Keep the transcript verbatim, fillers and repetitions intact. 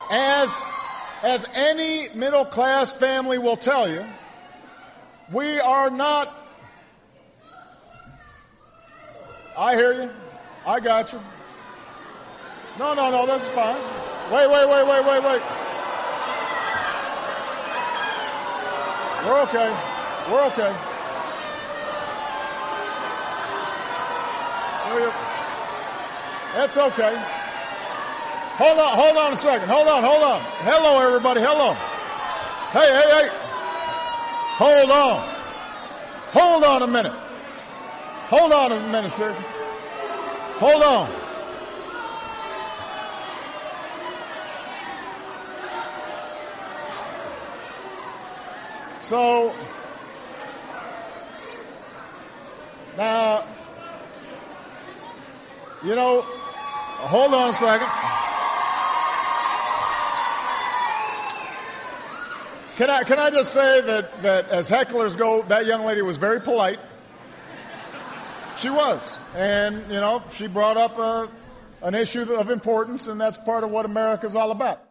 As, as any middle-class family will tell you, we are not... I hear you. I got you. No, no, no, this is fine. Wait, wait, wait, wait, wait, wait. We're okay. We're okay. That's okay. Hold on, hold on a second. Hold on, hold on. Hello, everybody. Hello. Hey, hey, hey. Hold on. Hold on a minute. Hold on a minute, sir. Hold on. So, now, you know, hold on a second. Can I, can I just say that, that as hecklers go, that young lady was very polite. She was. And, you know, she brought up a, an issue of importance, and that's part of what America's all about.